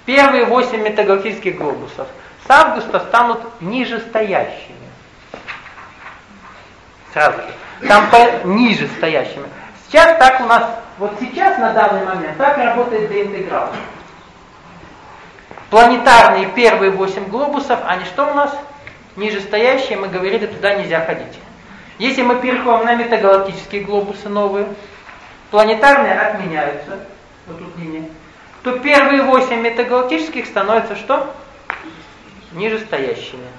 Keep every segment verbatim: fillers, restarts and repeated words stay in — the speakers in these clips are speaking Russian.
Первые восемь метагалактических глобусов с августа станут нижестоящими. Сразу же. Там по ниже стоящими. Сейчас так у нас, вот сейчас на данный момент, так работает деинтеграл. Планетарные первые восемь глобусов, они что у нас? Нижестоящие, мы говорили, туда нельзя ходить. Если мы переходим на метагалактические глобусы новые, планетарные отменяются, вот тут линия, то первые восемь метагалактических становятся что? Нижестоящими.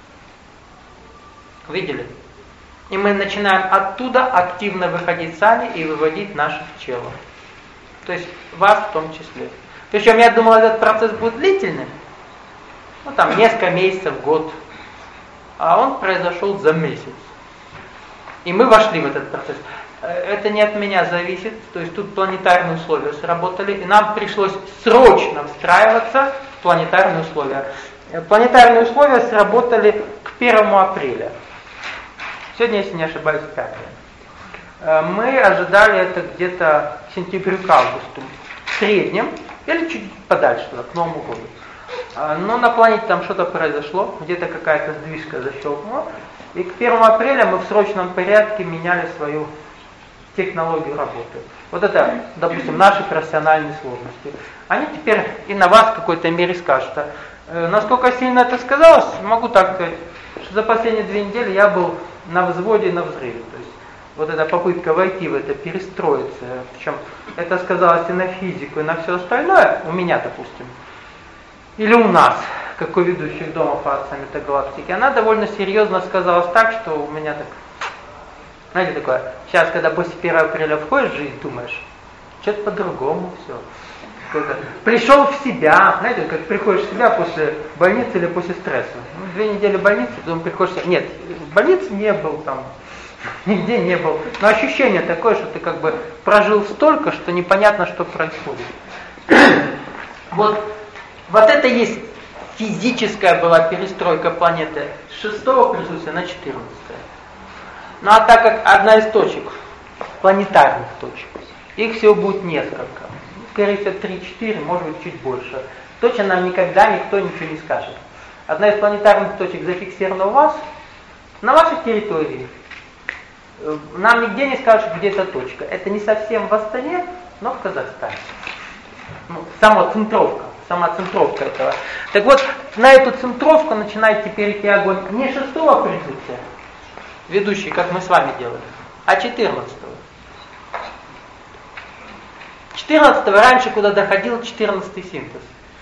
Видели? И мы начинаем оттуда активно выходить сами и выводить наших челов. То есть вас в том числе. Причем я думал, этот процесс будет длительным. Ну там несколько месяцев, год. А он произошел за месяц. И мы вошли в этот процесс. Это не от меня зависит. То есть тут планетарные условия сработали. И нам пришлось срочно встраиваться в планетарные условия. Планетарные условия сработали к первому апреля. Сегодня, если не ошибаюсь, пятое. Мы ожидали это где-то к сентябрю, к августу. В среднем, или чуть подальше, туда, к Новому году. Но на планете там что-то произошло, где-то какая-то сдвижка защелкнула. И к первому апреля мы в срочном порядке меняли свою технологию работы. Вот это, допустим, наши профессиональные сложности. Они теперь и на вас в какой-то мере скажут. Насколько сильно это сказалось, могу так сказать, что за последние две недели я был на взводе и на взрыве. То есть вот эта попытка войти в это, перестроиться. Причем это сказалось и на физику, и на все остальное, у меня, допустим, или у нас, как у ведущих дома по отцам метагалактики, она довольно серьезно сказалась так, что у меня так, знаете, такое, сейчас, когда после первого апреля входишь в жизнь, думаешь, что-то по-другому все. Пришел в себя, знаете, как приходишь в себя после больницы или после стресса. Ну, две недели больницы, потом приходишь в себя. Нет, в больнице не был там, нигде не был. Но ощущение такое, что ты как бы прожил столько, что непонятно, что происходит. Вот, вот это есть физическая была перестройка планеты с шестого присутствия на четырнадцатое. Ну а так как одна из точек, планетарных точек, их всего будет несколько. Скорее всего, три-четыре, может быть, чуть больше. Точно нам никогда никто ничего не скажет. Одна из планетарных точек зафиксирована у вас, на вашей территории. Нам нигде не скажут, где эта точка. Это не совсем в Астане, но в Казахстане. Ну, сама центровка, сама центровка этого. Так вот, на эту центровку начинает теперь идти огонь не шестого присутствия, ведущий, как мы с вами делали, а четырнадцатого. четырнадцатого раньше куда доходил четырнадцатый синтез.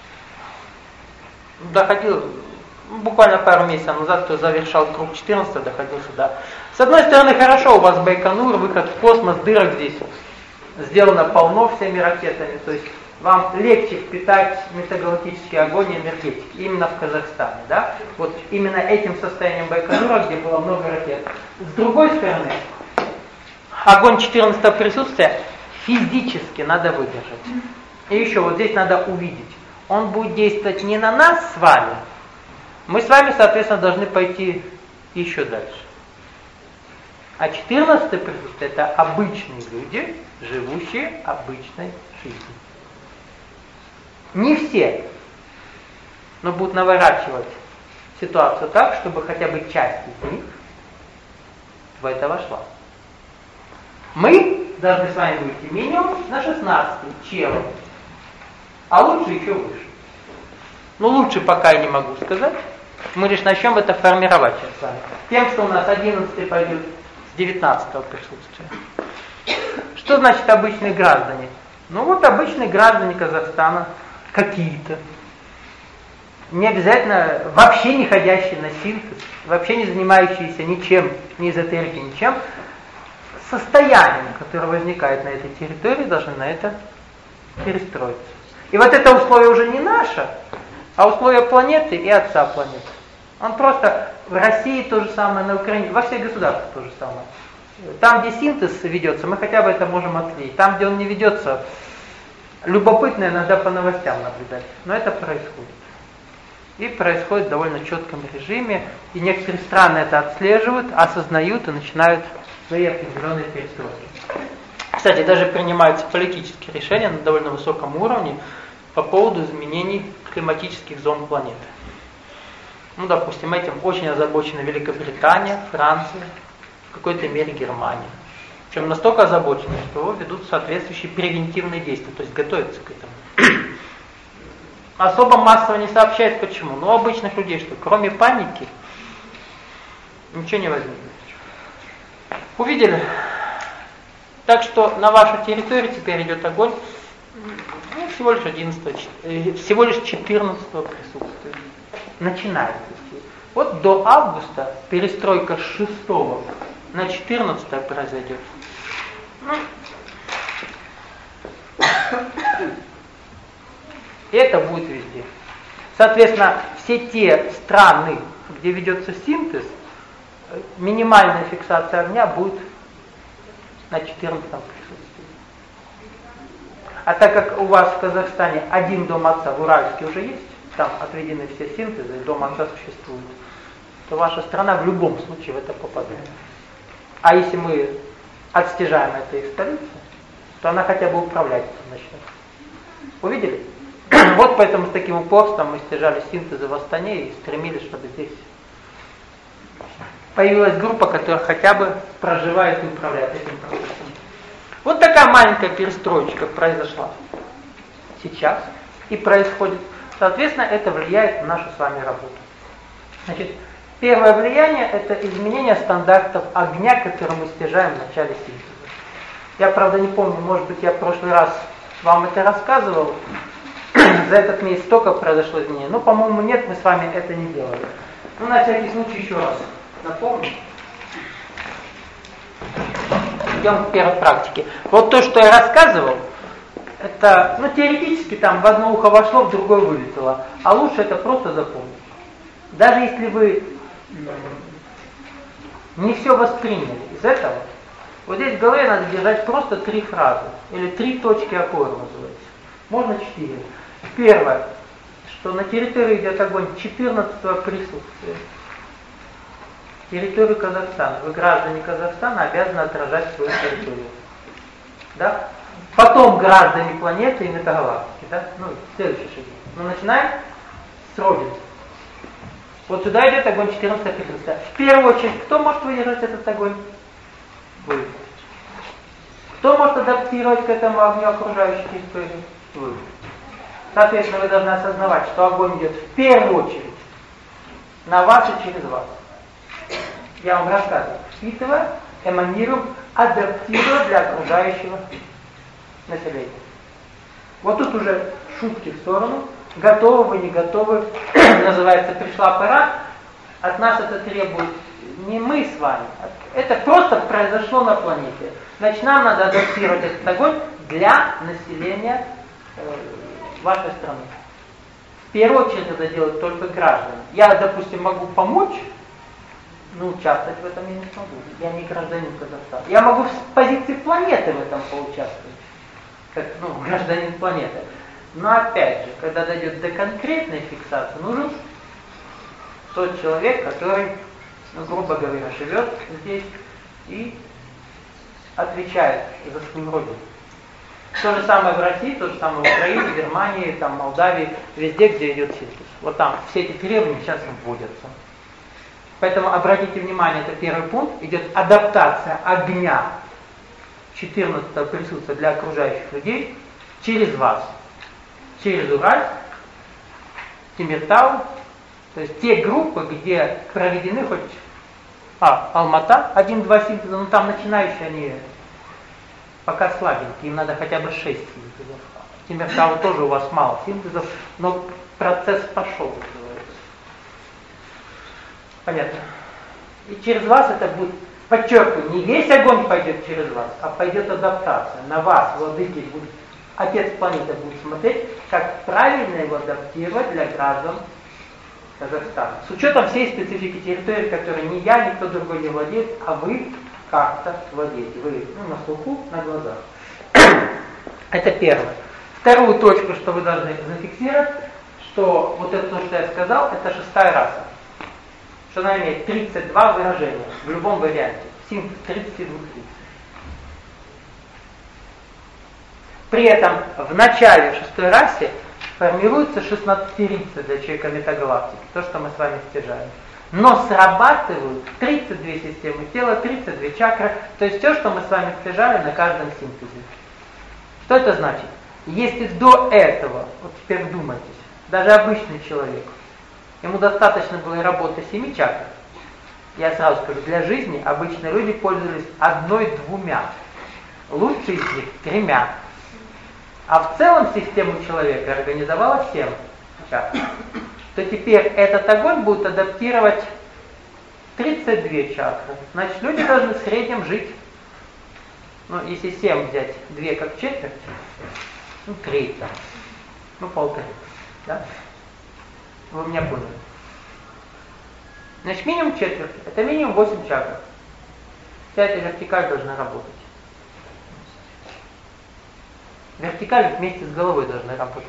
Доходил буквально пару месяцев назад, кто завершал круг четырнадцатого, доходил сюда. С одной стороны, хорошо, у вас Байконур, выход в космос, дырок здесь сделано полно всеми ракетами, то есть вам легче впитать метагалактический огонь и энергетики, именно в Казахстане, да? Вот именно этим состоянием Байконура, где было много ракет. С другой стороны, огонь четырнадцатого присутствия физически надо выдержать. И еще вот здесь надо увидеть. Он будет действовать не на нас с вами. Мы с вами, соответственно, должны пойти еще дальше. А четырнадцатое присутствие – это обычные люди, живущие обычной жизнью. Не все, но будут наворачивать ситуацию так, чтобы хотя бы часть из них в это вошла. Мы должны с вами выйти минимум на шестнадцатый челом, а лучше еще выше. Ну лучше пока я не могу сказать. Мы лишь начнем это формировать сейчас с вами. Тем, что у нас одиннадцатый пойдет с девятнадцатого присутствия. Что значит обычные граждане? Ну вот обычные граждане Казахстана какие-то. Не обязательно вообще не ходящие на синтез, вообще не занимающиеся ничем, ни эзотерикой, ничем. Состоянием, которое возникает на этой территории, должны на это перестроиться. И вот это условие уже не наше, а условие планеты и отца планеты. Он просто в России то же самое, на Украине, во всех государствах то же самое. Там, где синтез ведется, мы хотя бы это можем отследить. Там, где он не ведется, любопытно иногда по новостям наблюдать. Но это происходит. И происходит в довольно четком режиме. И некоторые страны это отслеживают, осознают и начинают свои определенные перестройки. Кстати, даже принимаются политические решения на довольно высоком уровне по поводу изменений климатических зон планеты. Ну, допустим, этим очень озабочена Великобритания, Франция, в какой-то мере Германия. Причем настолько озабочены, что ведут соответствующие превентивные действия, то есть готовятся к этому. Особо массово не сообщают почему. Ну, у обычных людей что, кроме паники, ничего не возникнет. Увидели? Так что на вашей территории теперь идет огонь, ну, всего лишь одиннадцатого, всего лишь четырнадцатого присутствия. Начинается. Вот до августа перестройка с шестого на четырнадцатое произойдет. Ну, это будет везде. Соответственно, все те страны, где ведется синтез, минимальная фиксация огня будет на четырнадцатом присутствии. А так как у вас в Казахстане один дом отца, в Уральске уже есть, там отведены все синтезы, и дом отца существует, то ваша страна в любом случае в это попадает. А если мы отстежаем это из столицы, то она хотя бы управлять начнет. Увидели? Вот поэтому с таким упорством мы стяжали синтезы в Астане и стремились, чтобы здесь появилась группа, которая хотя бы проживает и управляет этим процессом. Вот такая маленькая перестроечка произошла сейчас и происходит. Соответственно, это влияет на нашу с вами работу. Значит, первое влияние – это изменение стандартов огня, которые мы стяжаем в начале синтеза. Я, правда, не помню, может быть, я в прошлый раз вам это рассказывал. За этот месяц столько произошло изменение. Ну, по-моему, нет, мы с вами это не делали. Ну, на всякий случай еще раз напомню. Идем к первой практике. Вот то, что я рассказывал, это, ну, теоретически там в одно ухо вошло, в другое вылетело. А лучше это просто запомнить. Даже если вы не все восприняли из этого, вот здесь в голове надо держать просто три фразы. Или три точки опоры называется. Можно четыре. Первое, что на территории идет огонь четырнадцатого присутствия. Территорию Казахстана. Вы, граждане Казахстана, обязаны отражать свою территорию. Да? Потом граждане планеты и метагалактики. Да? Ну, следующий шаг. Ну, начинаем с Родины. Вот сюда идет огонь четырнадцатого присутствия. В первую очередь, кто может выдержать этот огонь? Вы. Кто может адаптировать к этому огню окружающей территории? Вы. Соответственно, вы должны осознавать, что огонь идет в первую очередь на вас и через вас. Я вам рассказываю. Впитывая, эманируем, адаптируя для окружающего населения. Вот тут уже шутки в сторону. Готовы вы, не готовы. Называется, пришла пора. От нас это требует не мы с вами. Это просто произошло на планете. Значит, нам надо адаптировать этот огонь для населения э, вашей страны. В первую очередь это делают только граждане. Я, допустим, могу помочь, но участвовать в этом я не смогу. Я не гражданин Казахстана. Я могу с позиции планеты в этом поучаствовать, как, ну, гражданин планеты. Но опять же, когда дойдет до конкретной фиксации, нужен тот человек, который, ну, грубо говоря, живет здесь и отвечает за свою родину. То же самое в России, то же самое в Украине, в Германии, там, Молдавии, везде, где идет синтез. Вот там все эти требования сейчас вводятся. Поэтому обратите внимание, это первый пункт, идет адаптация огня четырнадцатого присутствия для окружающих людей через вас. Через Уральск, Темиртау, то есть те группы, где проведены хоть а, Алмата, один-два синтеза, но там начинающие они пока слабенькие, им надо хотя бы шесть синтезов. Темиртау тоже у вас мало синтезов, но процесс пошел, называется. Понятно. И через вас это будет, подчеркиваю, не весь огонь пойдет через вас, а пойдет адаптация. На вас, владыки, будет, отец планеты будет смотреть, как правильно его адаптировать для граждан Казахстана. С учетом всей специфики территории, которой ни я, никто другой не владеет, а вы как-то владеете. Вы, ну, на слуху, на глазах. Это первое. Вторую точку, что вы должны зафиксировать, что вот это, что я сказал, это шестая раса. Что она имеет тридцать два выражения в любом варианте. Синтез тридцать два тридцать. При этом в начале в шестой расе формируется шестнадцатерица для человека метагалактики, то, что мы с вами стяжаем. Но срабатывают тридцать две системы тела, тридцать две чакры, то есть все, что мы с вами стяжали на каждом синтезе. Что это значит? Если до этого, вот теперь вдумайтесь, даже обычный человек, ему достаточно было работы семи чакр, я сразу скажу, для жизни обычные люди пользовались одной-двумя, лучше из них тремя. А в целом систему человека организовала семь чакр. То теперь этот огонь будет адаптировать тридцать две чакры. Значит, люди должны в среднем жить, ну, если семь взять, две как четверть, ну, треть, ну, полторы, да? Вы меня поняли. Значит, минимум четверть, это минимум восемь чакр. Вся эта вертикаль должна работать. Вертикаль вместе с головой должна работать.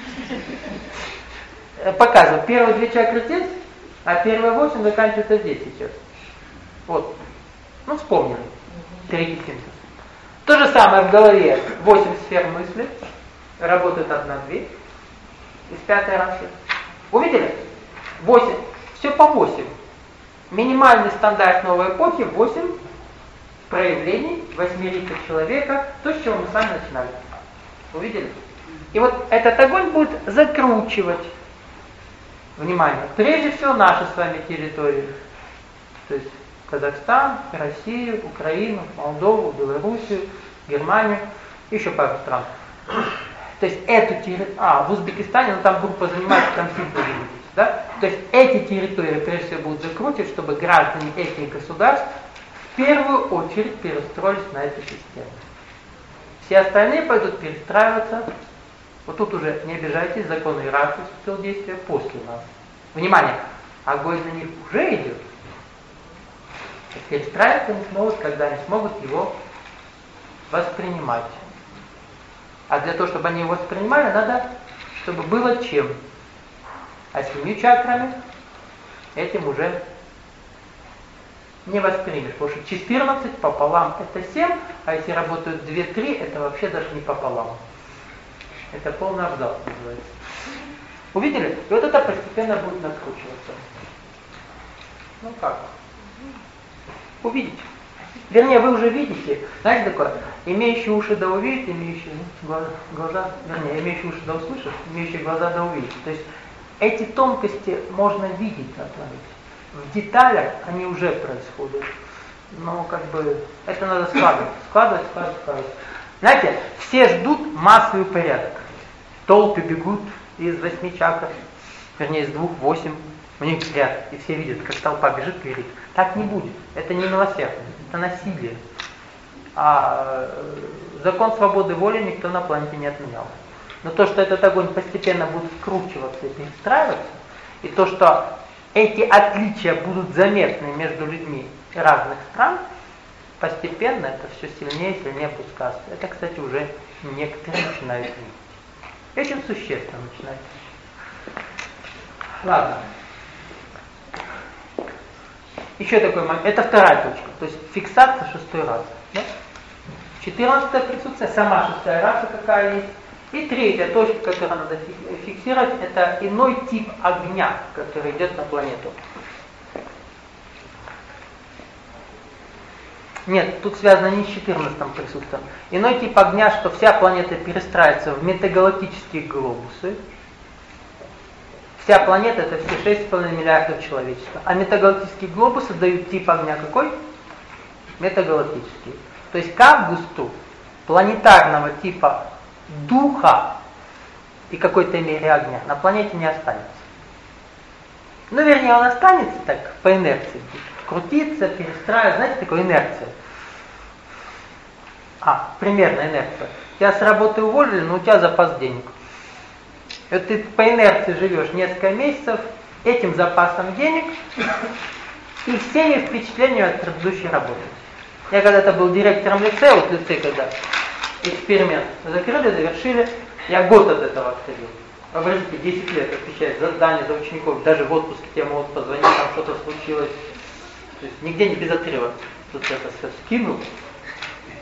Показываю, первые две чакры здесь, а первые восемь заканчиваются здесь сейчас. Вот. Ну, вспомнили. Третий синтез. То же самое в голове. восемь сфер мысли. Работает одна-две. Из пятой расы. Увидели? восемь. Все по восемь. Минимальный стандарт новой эпохи восемь проявлений восьмерика человека. То, с чего мы с вами начинали. Увидели? И вот этот огонь будет закручивать. Внимание, прежде всего наши с вами территории. То есть Казахстан, Россию, Украину, Молдову, Белоруссию, Германию, еще пару стран. То есть эту территорию, а, в Узбекистане, ну там группа занимается, там символы видите, да? То есть эти территории прежде всего будут закручивать, чтобы граждане этих государств в первую очередь перестроились на эту систему. Все остальные пойдут перестраиваться. Вот тут уже, не обижайтесь, закон иерархии вступил в действие после нас. Внимание, огонь на них уже идет. Перестраиваться они смогут, когда они смогут его воспринимать. А для того, чтобы они его воспринимали, надо, чтобы было чем. А семью чакрами этим уже не воспримешь. Потому что четырнадцать пополам это семь, а если работают две-три, это вообще даже не пополам. Это полный абзац называется. Увидели? И вот это постепенно будет накручиваться. Ну как? Увидите. Вернее, вы уже видите. Знаете такое? Имеющие уши да увидит, имеющие глаза, глаза, вернее, имеющие уши да услышат, имеющие глаза да увидит. То есть эти тонкости можно видеть на планете. В деталях они уже происходят. Но как бы это надо складывать. Складывать, складывать, складывать. Знаете, все ждут массовый порядок. Толпы бегут из восьми чакр, вернее из двух, восемь, у них взгляд, и все видят, как толпа бежит и говорит. Так не будет, это не милосердие, это насилие. А закон свободы воли никто на планете не отменял. Но то, что этот огонь постепенно будет скручиваться и перестраиваться, и то, что эти отличия будут заметны между людьми разных стран, постепенно это все сильнее и сильнее опускаться. Это, кстати, уже некоторые начинают видеть. Очень существенно начинается. Ладно. Еще такой момент. Это вторая точка. То есть фиксация шестой расы. Да? Четырнадцатое присутствие, сама шестая раса какая есть. И третья точка, которую надо фиксировать, это иной тип огня, который идет на планету. Нет, тут связано не с четырнадцатым присутствием. Иной тип огня, что вся планета перестраивается в метагалактические глобусы. Вся планета это все шесть с половиной миллиардов человечества. А метагалактические глобусы дают тип огня какой? Метагалактический. То есть к августу планетарного типа духа и какой-то мере огня на планете не останется. Ну, вернее, он останется так, по инерции. Крутиться, перестраивать, знаете, такая инерция. А, примерная инерция. Тебя с работы уволили, но у тебя запас денег. И вот ты по инерции живешь несколько месяцев, этим запасом денег и всеми впечатлениями от предыдущей работы. Я когда-то был директором лицея, вот лицей когда эксперимент закрыли, завершили, я год от этого отходил. Вообразите, десять лет отвечать за задания, за учеников, даже в отпуске тебе могут позвонить, там что-то случилось. То есть нигде не без отрыва. Тут это все скинул.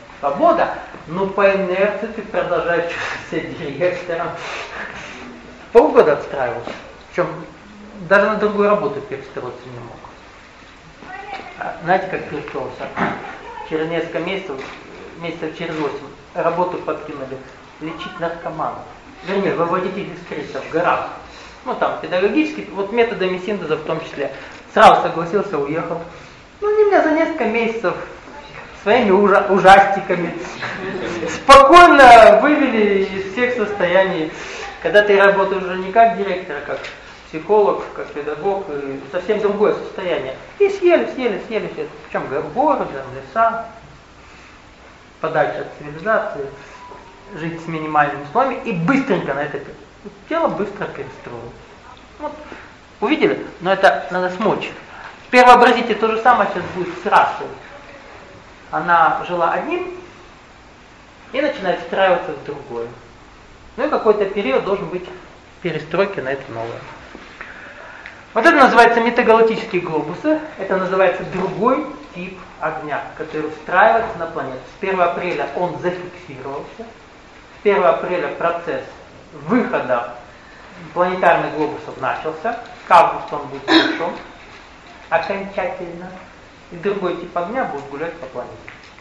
Свобода, но по инерции ты продолжаешь чувствовать себя директором. полгода отстраивался. Причем даже на другую работу перестроиться не мог. А знаете, как перестроился? Через несколько месяцев, месяцев через восемь, работу подкинули лечить наркоманов. Вернее, выводить их из кризиса в горах. Ну там педагогически, вот методами синтеза в том числе. Сразу согласился, уехал. Ну они меня за несколько месяцев своими ужа- ужастиками спокойно вывели из всех состояний. Когда ты работаешь уже не как директор, а как психолог, как педагог, и совсем другое состояние. И съели, съели, съели все. Причем горы, леса, подальше от цивилизации, жить с минимальными условиями и быстренько на это тело быстро перестроилось. Вот. Увидели? Но это надо смочь. Теперь вообразите, то же самое сейчас будет с расой. Она жила одним и начинает встраиваться в другое. Ну и какой-то период должен быть перестройки на это новое. Вот это называется метагалактические глобусы. Это называется другой тип огня, который встраивается на планету. С первого апреля он зафиксировался. С первого апреля процесс выхода планетарных глобусов начался. К августу он будет завершен окончательно. И другой тип огня будет гулять по планете.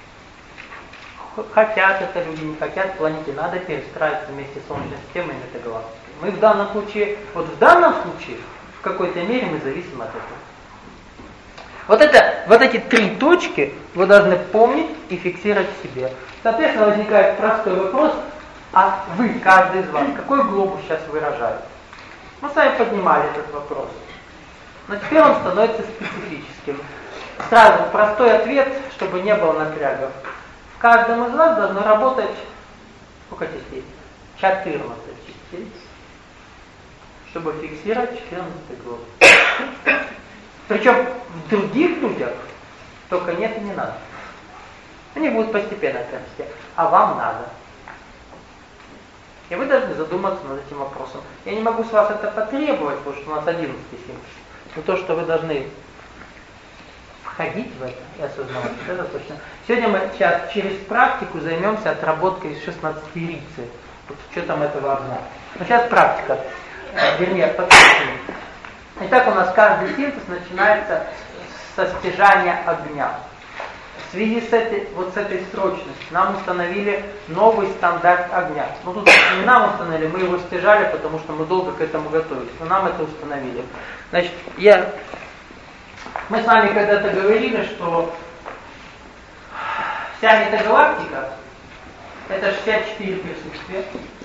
Хотят это люди, не хотят, планете надо перестраиваться вместе с Солнечной системой и метагалактикой. Мы в данном случае, вот в данном случае, в какой-то мере мы зависим от этого. Вот, это, вот эти три точки вы должны помнить и фиксировать в себе. Соответственно, возникает простой вопрос, а вы, каждый из вас, какой глобус сейчас выражает? Мы сами поднимали этот вопрос. Но теперь он становится специфическим. Сразу простой ответ, чтобы не было напрягов. В каждом из вас должно работать сколько частей? четырнадцать частей, чтобы фиксировать четырнадцатый глобус. Причем в других людях только нет и не надо. Они будут постепенно это расти, а вам надо. И вы должны задуматься над этим вопросом. Я не могу с вас это потребовать, потому что у нас одиннадцатый синтез. Но то, что вы должны входить в это и осознавать, это точно. Сегодня мы сейчас через практику займемся отработкой из шестнадцатирицы. Вот с учетом этого огня. Но сейчас практика. Вернее, подключение. Итак, у нас каждый синтез начинается со стяжания огня. В связи с этой, вот с этой срочностью нам установили новый стандарт огня. Ну тут не нам установили, мы его стяжали, потому что мы долго к этому готовились. Но нам это установили. Значит, я... мы с вами когда-то говорили, что вся метагалактика это шестьдесят четыре присутствия.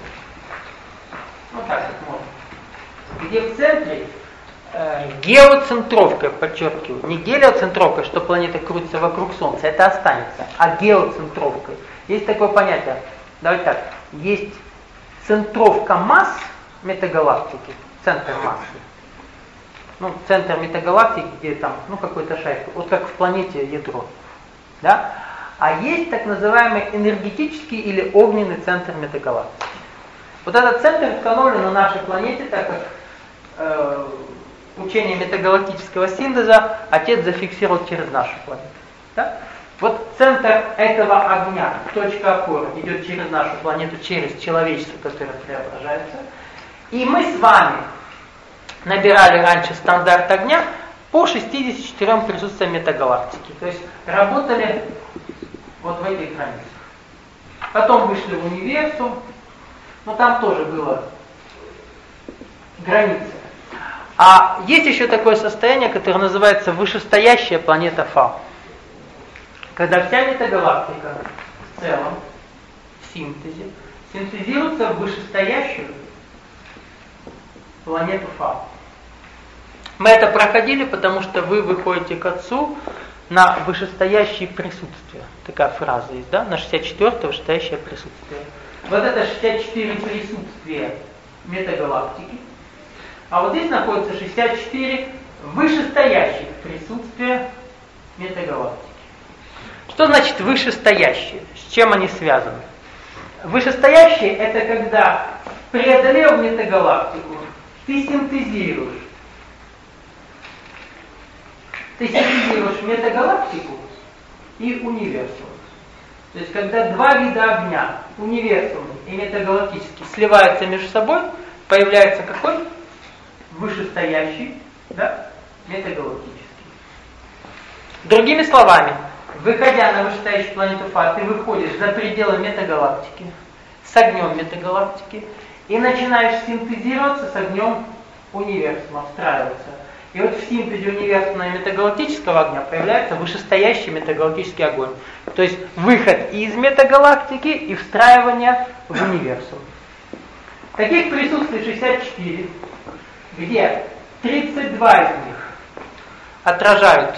Ну так вот можно. Где в центре э, геоцентровка, подчеркиваю, не гелиоцентровка, что планета крутится вокруг Солнца, это останется, а геоцентровка. Есть такое понятие, давайте так, есть центровка масс метагалактики, центр массы. Ну, центр метагалактики, где там, ну, какой-то шарик, вот как в планете ядро. Да? А есть так называемый энергетический или огненный центр метагалактики. Вот этот центр установлен на нашей планете, так как э, учение метагалактического синтеза Отец зафиксировал через нашу планету. Да? Вот центр этого огня, точка опоры, идет через нашу планету, через человечество, которое преображается. И мы с вами набирали раньше стандарт огня по шестидесяти четырем присутствиям метагалактики. То есть работали вот в этих границах. Потом вышли в универсум, но там тоже было границы. А есть еще такое состояние, которое называется вышестоящая планета Фа. Когда вся метагалактика в целом, в синтезе, синтезируется в вышестоящую планету Фа. Мы это проходили, потому что вы выходите к Отцу на вышестоящие присутствия. Такая фраза есть, да? На шестьдесят четвёртое вышестоящее присутствие. Вот это шестьдесят четыре присутствия метагалактики. А вот здесь находится шестьдесят четыре вышестоящих присутствия метагалактики. Что значит вышестоящие? С чем они связаны? Вышестоящие это когда, преодолев метагалактику, ты синтезируешь. Ты синтезируешь метагалактику и универсум. То есть, когда два вида огня, универсумный и метагалактический, сливаются между собой, появляется какой? Вышестоящий, да, метагалактический. Другими словами, выходя на вышестоящую планету Фа, ты выходишь за пределы метагалактики, с огнем метагалактики, и начинаешь синтезироваться с огнем универсума, встраиваться. И вот в синтезе универсума и метагалактического огня появляется вышестоящий метагалактический огонь. То есть выход из метагалактики и встраивание в универсум. Таких присутствует шестьдесят четыре, где тридцать два из них отражают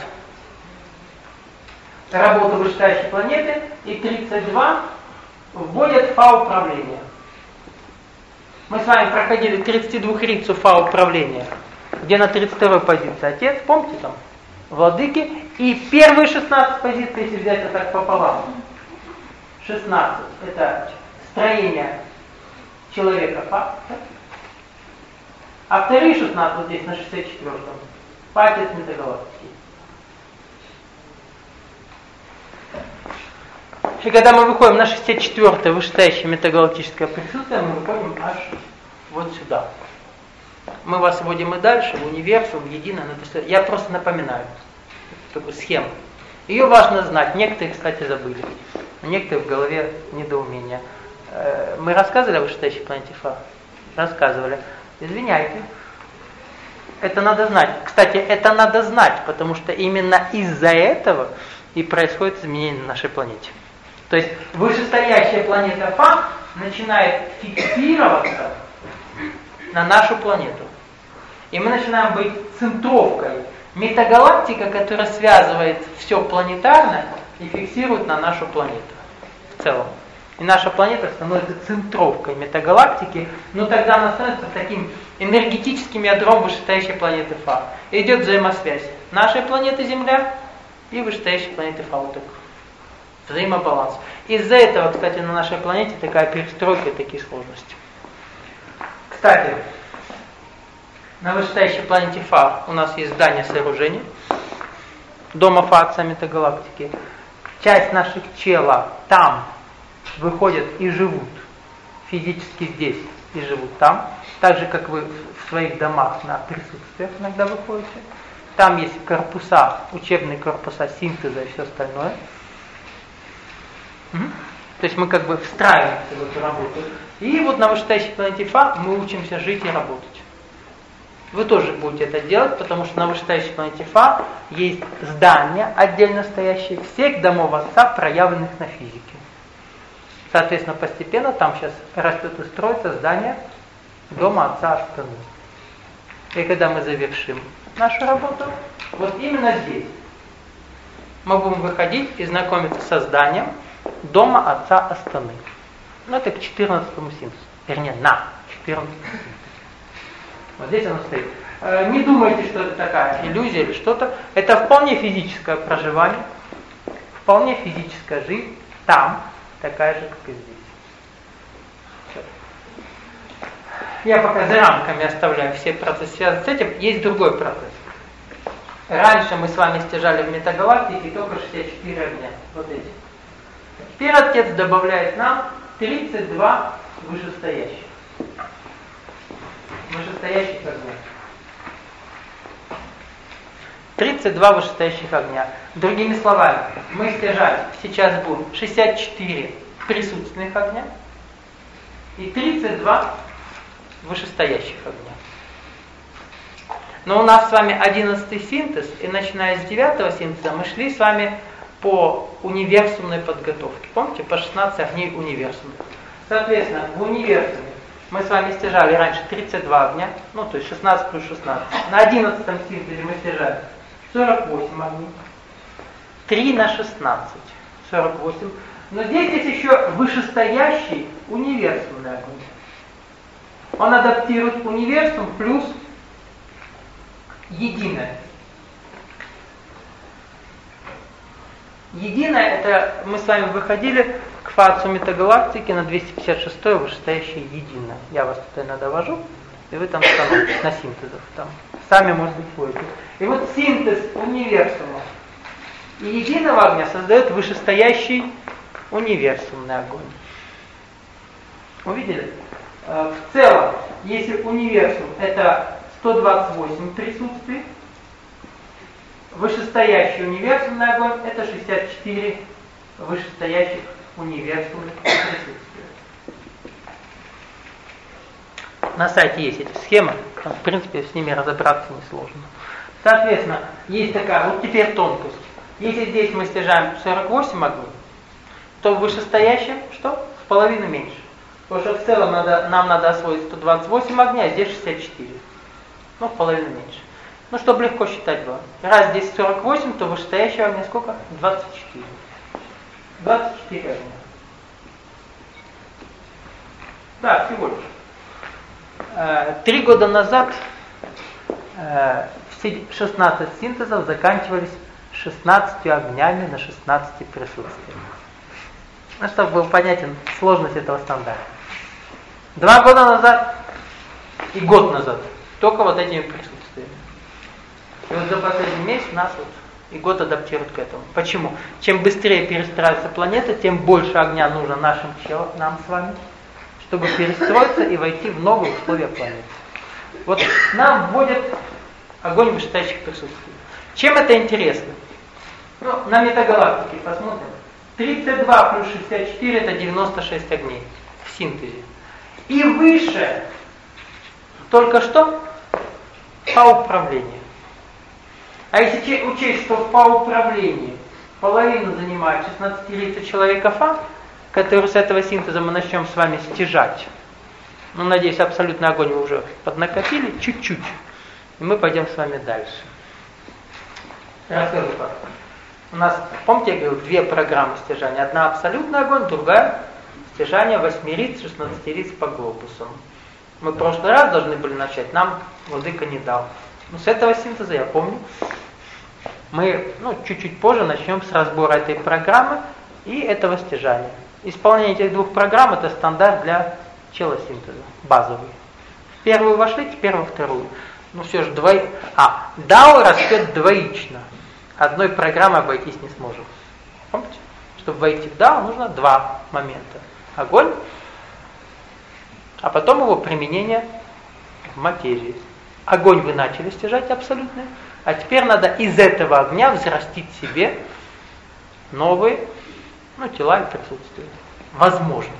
работу вышестоящей планеты, и тридцать два вводят фа-управление. Мы с вами проходили тридцатидвухрицу фа-управления, где на тридцать второй позиции Отец, помните там, Владыки, и первые шестнадцать позиций, если взять это так пополам. шестнадцать это строение человека Фа, а вторые шестнадцать вот здесь на шестьдесят четвёртом Фа, Отец метагалактики. И когда мы выходим на шестьдесят четвёртое вышестоящее метагалактическое присутствие, мы выходим аж вот сюда. Мы вас вводим и дальше, в универсум, в единое. Я просто напоминаю такую схему. Ее важно знать. Некоторые, кстати, забыли. Некоторые в голове недоумения. Мы рассказывали о вышестоящей планете Фа? Рассказывали. Извиняйте. Это надо знать. Кстати, это надо знать, потому что именно из-за этого и происходит изменение на нашей планете. То есть вышестоящая планета Фа начинает фиксироваться на нашу планету. И мы начинаем быть центровкой. Метагалактика, которая связывает все планетарно и фиксирует на нашу планету в целом. И наша планета становится центровкой метагалактики, но тогда она становится таким энергетическим ядром вышестоящей планеты Фа. И идет взаимосвязь нашей планеты Земля и вышестоящей планеты Фа. Вот так. Взаимобаланс. Из-за этого, кстати, на нашей планете такая перестройка и такие сложности. Кстати, на вышестоящей планете Фа у нас есть здание сооружений, дома Фа, Отца метагалактики. Часть наших тела там выходят и живут, физически здесь и живут там, так же, как вы в своих домах на присутствиях иногда выходите. Там есть корпуса, учебные корпуса синтеза и все остальное. Угу. То есть мы как бы встраиваемся в эту работу. И вот на вышестоящей планете Фа мы учимся жить и работать. Вы тоже будете это делать, потому что на вышестоящей планете Фа есть здания, отдельно стоящие, всех домов Отца, проявленных на физике. Соответственно, постепенно там сейчас растет и строится здание дома Отца Аштаны. И когда мы завершим нашу работу, вот именно здесь мы будем выходить и знакомиться со зданием дома Отца Астаны. Ну, это к четырнадцатому синтезу. Вернее, на четырнадцатому синтезу. Вот здесь оно стоит. Не думайте, что это такая иллюзия или что-то. Это вполне физическое проживание, вполне физическая жизнь там, такая же, как и здесь. Все. Я пока за рамками оставляю все процессы, связанные с этим. Есть другой процесс. Раньше мы с вами стяжали в метагалактике только шестьдесят четыре огня. Вот эти. Теперь Отец добавляет нам тридцать два вышестоящих. Вышестоящих огня. тридцать два вышестоящих огня. Другими словами, мы стяжать сейчас будем шестьдесят четыре присутственных огня и тридцать два вышестоящих огня. Но у нас с вами одиннадцатый синтез, и начиная с девятого синтеза мы шли с вами по универсумной подготовке. Помните, по шестнадцать огней универсума. Соответственно, в универсуме мы с вами стяжали раньше тридцать два огня, ну то есть шестнадцать плюс шестнадцать. На одиннадцатом синтезе мы стяжали сорок восемь огней. три на шестнадцать. сорок восемь. Но здесь есть еще вышестоящий универсумный огонь. Он адаптирует универсум плюс единое. Единое, это мы с вами выходили к фацу метагалактики на двести пятьдесят шестое вышестоящее единое. Я вас туда иногда вожу, и вы там становитесь на синтезах. Там. Сами, может быть, ходите. И вот синтез универсума и единого огня создает вышестоящий универсумный огонь. Увидели? В целом, если универсум это сто двадцать восемь присутствий, вышестоящий универсумный огонь это шестьдесят четыре вышестоящих универсумных присутствия. На сайте есть эти схемы, там, в принципе, с ними разобраться несложно. Соответственно, есть такая, вот теперь тонкость. Если здесь мы стяжаем сорок восемь огней, то в вышестоящем что? В половину меньше. Потому что в целом надо, нам надо освоить сто двадцать восемь огней, а здесь шестьдесят четыре. Ну, в половину меньше. Ну, чтобы легко считать было. Раз здесь сорок восемь, то вышестоящего огня сколько? двадцать четыре. двадцать четыре огня. Да, всего лишь. Три года назад шестнадцать синтезов заканчивались шестнадцатью огнями на шестнадцати присутствиях. Ну, чтобы был понятен сложность этого стандарта. Два года назад и год назад только вот этими присутствиями. И вот за последний месяц нас вот и год адаптируют к этому. Почему? Чем быстрее перестраивается планета, тем больше огня нужно нашим челам, нам с вами, чтобы перестроиться и войти в новые условия планеты. Вот нам вводят огонь вышестоящих присутствий. Чем это интересно? Ну, на метагалактике посмотрим. тридцать два плюс шестьдесят четыре это девяносто шесть огней в синтезе. И выше только что по управлению. А если учесть, что по управлению половину занимает шестнадцатилетний человек АФА, который с этого синтеза мы начнем с вами стяжать. Ну, надеюсь, абсолютный огонь вы уже поднакопили, чуть-чуть. И мы пойдем с вами дальше. Расскажу как. У нас, помните, я говорил, две программы стяжания. Одна абсолютный огонь, другая стяжание восьмериц, шестнадцатириц по глобусам. Мы в прошлый раз должны были начать, нам владыка не дал. Но с этого синтеза, я помню, мы ну, чуть-чуть позже начнем с разбора этой программы и этого стяжания. Исполнение этих двух программ это стандарт для челосинтеза, базовый. В первую вошли, теперь во вторую. Ну все же двой... А, дао растет двоично. Одной программой обойтись не сможем. Помните? Чтобы войти в дао, нужно два момента. Огонь, а потом его применение в материи. Огонь вы начали стяжать абсолютно, а теперь надо из этого огня взрастить себе новые ну, тела и присутствия. Возможность.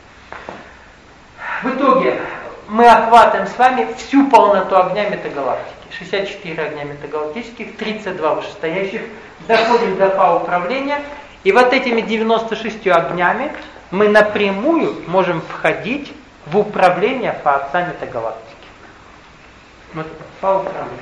В итоге мы охватываем с вами всю полноту огня метагалактики. шестьдесят четыре огня метагалактических, тридцать два вышестоящих, доходим до фа-управления. И вот этими девяноста шестью огнями мы напрямую можем входить в управление фа-отца метагалактики. Вот фа-управление.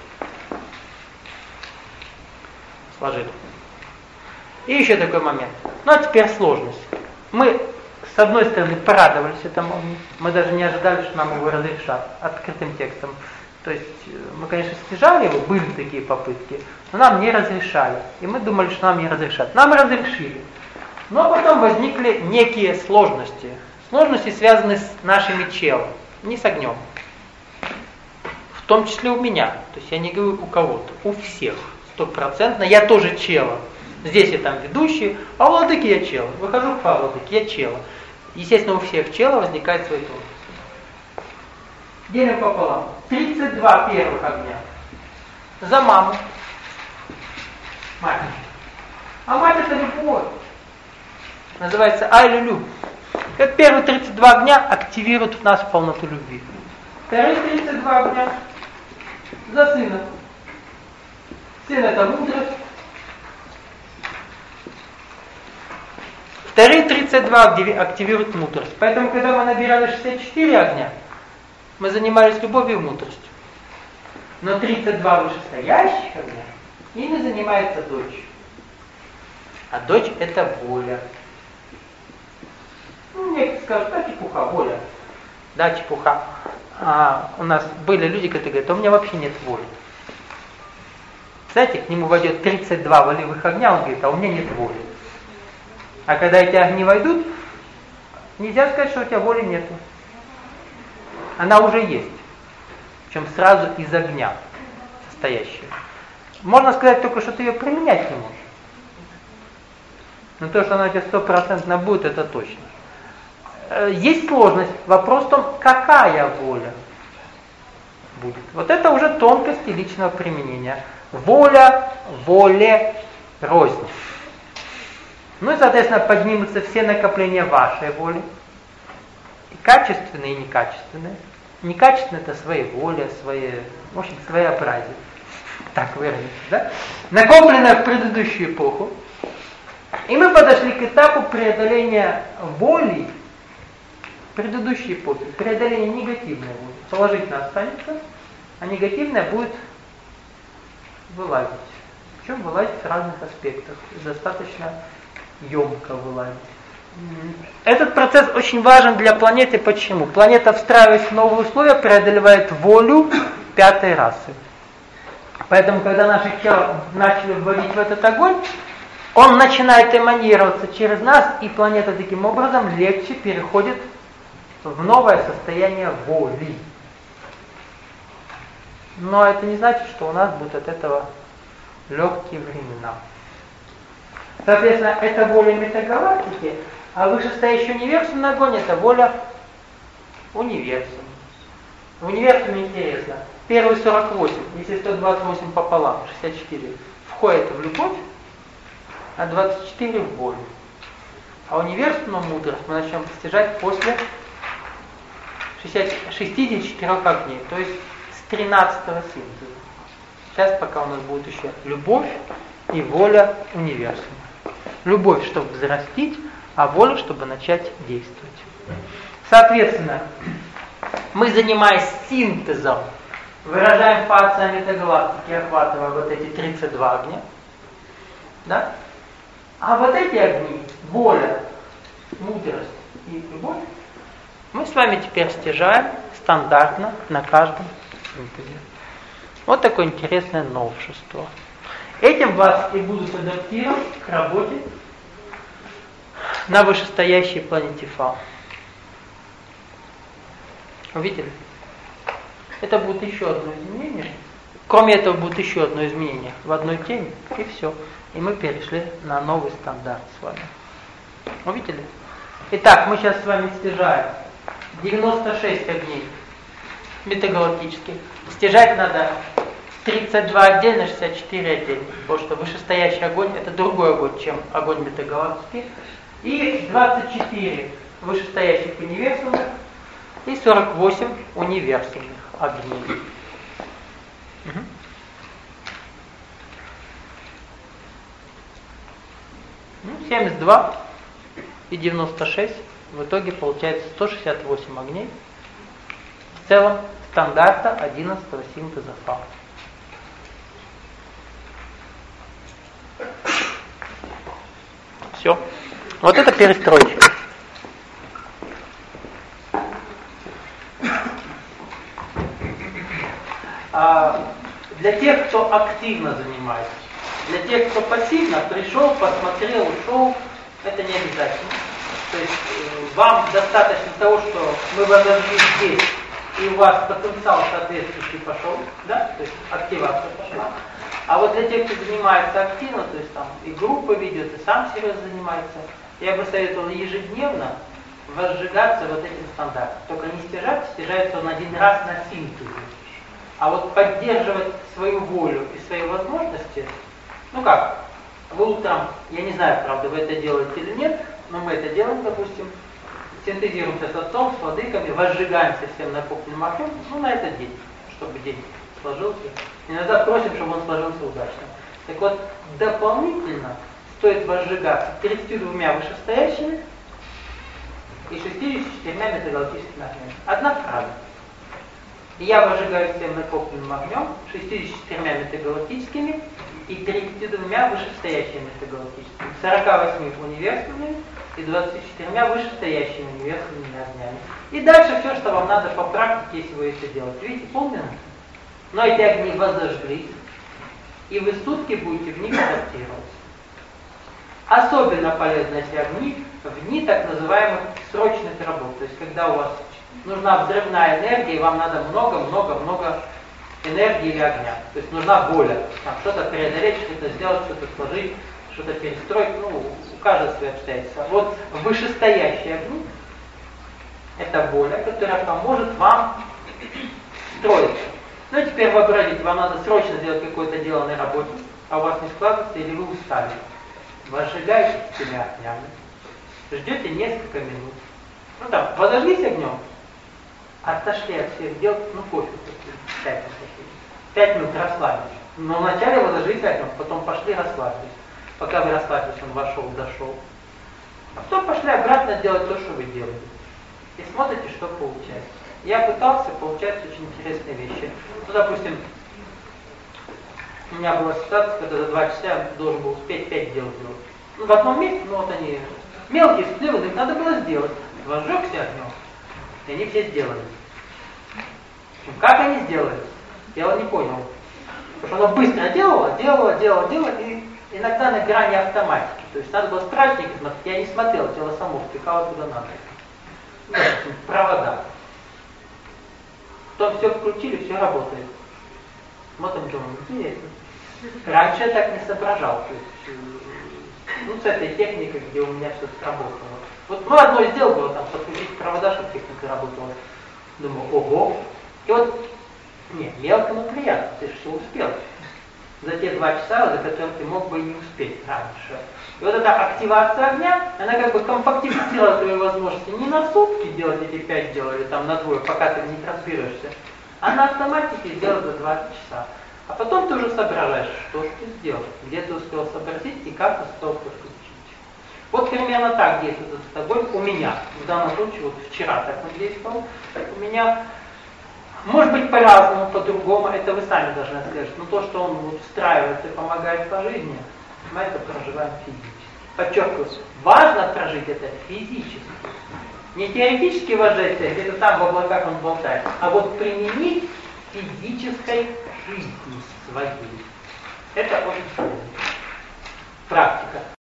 Сложили. И еще такой момент. Ну а теперь сложность. Мы, с одной стороны, порадовались этому. Мы даже не ожидали, что нам его разрешат открытым текстом. То есть мы, конечно, стяжали его, были такие попытки, но нам не разрешали. И мы думали, что нам не разрешат. Нам разрешили. Но потом возникли некие сложности. Сложности связаны с нашими челом, не с огнем. В том числе у меня. То есть я не говорю у кого-то, у всех. Стопроцентно. Я тоже чело. Здесь я там ведущий, а у владыки я чело. Выхожу к фа владыке, я чело. Естественно, у всех чело возникает свой тон. Делим пополам. тридцать два первых огня. За маму. Мать. А мать это любовь. Называется ай-лю-лю. Как первые тридцать два огня активируют в нас полноту любви. Вторые тридцать два огня за сына. Сын это мудрость. Вторые тридцать два активируют мудрость. Поэтому, когда мы набирали шестьдесят четыре огня, мы занимались любовью и мудростью. Но тридцать два вышестоящих огня, ими занимается дочь. А дочь это воля. Ну, некоторые скажут, да, чепуха, воля. Да, чепуха. А у нас были люди, которые говорят, а у меня вообще нет воли. Знаете, к нему войдет тридцать два волевых огня, он говорит, а у меня нет воли. А когда эти огни войдут, нельзя сказать, что у тебя воли нету. Она уже есть. Причем сразу из огня состоящая. Можно сказать только, что ты ее применять не можешь. Но то, что она у тебя стопроцентно будет, это точно. э, есть сложность. Вопрос в том, какая воля будет. Вот это уже тонкости личного применения. Воля, воле рознь. Ну и, соответственно, поднимутся все накопления вашей воли. И качественные, и некачественные. Некачественные это свои воли, свои, в общем, своеобразие. Так выразиться, да? Накопленное в предыдущую эпоху. И мы подошли к этапу преодоления воли предыдущей эпохи. Преодоление негативной воли. Положительно останется, а негативная будет вылазить. Причем вылазить в разных аспектах. Достаточно емко вылазить. Этот процесс очень важен для планеты. Почему? Планета, встраиваясь в новые условия, преодолевает волю пятой расы. Поэтому, когда наши тела начали вводить в этот огонь, он начинает эманироваться через нас, и планета таким образом легче переходит в новое состояние воли. Но это не значит, что у нас будут от этого легкие времена. Соответственно, это воля метагалактики, а вышестоящий универсум огонь это воля универсума. В универсуме интересно. Первые сорок восемь, если сто двадцать восемь пополам, шестьдесят четыре, входит в любовь, а двадцать четыре в волю. А универсумную мудрость мы начнем постижать после шестидесяти четырёх огней, то есть с тринадцатого синтеза. Сейчас пока у нас будет еще любовь и воля универсума. Любовь, чтобы взрастить, а воля, чтобы начать действовать. Соответственно, мы, занимаясь синтезом, выражаем фация метагалактики, охватывая вот эти тридцать два огня. Да? А вот эти огни, воля, мудрость и любовь, мы с вами теперь стяжаем стандартно на каждом синтезе. Вот такое интересное новшество. Этим вас и будут адаптировать к работе на вышестоящей планете Фау. Увидели? Это будет еще одно изменение. Кроме этого будет еще одно изменение в одной теме, и все. И мы перешли на новый стандарт с вами. Увидели? Итак, мы сейчас с вами стяжаем девяносто шесть огней метагалактических. Стяжать надо тридцать два отдельно, шестьдесят четыре отдельно. Потому что вышестоящий огонь это другой огонь, чем огонь метагалактики. И двадцать четыре вышестоящих универсумных и сорок восемь универсумных огней. Угу. Ну, семьдесят два и девяносто шесть. В итоге получается сто шестьдесят восемь огней. В целом стандарта одиннадцатого синтеза Фау. Все. Вот это перестройка. А для тех, кто активно занимается, для тех, кто пассивно пришел, посмотрел, ушел, это не обязательно. То есть вам достаточно того, что мы возложили здесь, и у вас потенциал соответствующий пошел, да, то есть активация пошла. А вот для тех, кто занимается активно, то есть там и группа ведет, и сам серьезно занимается, я бы советовал ежедневно возжигаться вот этим стандартом. Только не стяжать, стяжается он один раз на синтезе. А вот поддерживать свою волю и свои возможности, ну как, вы утром, я не знаю, правда, вы это делаете или нет, но мы это делаем, допустим, синтезируемся с отцом, с владыками, возжигаемся всем накопленным огнем, ну на этот день, чтобы день сложился. Иногда просим, чтобы он сложился удачно. Так вот, дополнительно стоит возжигаться тридцатью двумя вышестоящими и шестьюдесятью четырьмя метагалактическими огнями. Одна фраза. Я возжигаю всем накопленным огнем, шестьюдесятью четырьмя метагалактическими и тридцатью двумя вышестоящими метагалактическими, сорока восьми универсальными и двадцатью четырьмя вышестоящими универсальными огнями. И дальше все, что вам надо по практике, если вы это делаете. Видите, полминуты. Но эти огни возожглись, и вы сутки будете в них адаптироваться. Особенно полезны эти огни в дни так называемых срочных работ. То есть, когда у вас нужна взрывная энергия, и вам надо много-много-много энергии или огня. То есть, нужна воля. Там, что-то преодолеть, что-то сделать, что-то сложить, что-то перестроить. Ну, у каждого свои обстоятельства. Вот вышестоящие огни Это воля, которая поможет вам строиться. Ну и теперь вообразите, вам надо срочно сделать какое-то дело на работе, а у вас не складывается или вы устали. Вы сжигаете себя огнями, ждете несколько минут. Ну там, возожгите огнем, отошли от всех дел, ну кофе, пять минут пошли. Пять минут расслабились. Но вначале возожгите огнем, потом пошли расслабились. Пока вы расслабились, он вошел, дошел. А потом пошли обратно делать то, что вы делали. И смотрите, что получается. Я пытался, получаются очень интересные вещи. Ну, допустим, у меня была ситуация, когда за два часа я должен был успеть пять дел сделать. Ну, в одном месте, ну вот они мелкие, сплевы, их надо было сделать. Возжегся огнем, и они все сделали. Как они сделали? Я вот не понял. Потому что оно быстро делало, делало, делало, делало, и иногда на грани автоматики. То есть надо было справочники смотреть, я не смотрел, тело само втыкало куда надо. Ну, провода. Потом все включили, все работает. Смотрим, думаем, интересно. Раньше я так не соображал. То есть, ну, с этой техникой, где у меня все сработало. Вот, ну, одно сделал было, там, подключить провода, чтобы техника работала. Думаю, ого. И вот, не, мелко, но приятно, ты же все успел. За те два часа, за которые ты мог бы и не успеть раньше. И вот эта активация огня, она как бы компактифицировала твои возможности не на сутки делать эти пять дел, или там на двое, пока ты не разберешься, а на автоматике сделать за два часа. А потом ты уже соображаешь, что ты сделал, где ты успел сообразить и как ты успел подключить. Вот примерно так действует этот Стокгольм у меня. В данном случае, вот вчера так он действовал. У меня, может быть, по-разному, по-другому, это вы сами должны отслеживать. Но то, что он вот встраивается и помогает по жизни, мы это проживаем физически. Подчеркиваю, важно прожить это физически. Не теоретически вождение, где-то там в облаках он болтает, а вот применить физической жизни своей. Это очень сложно. Практика.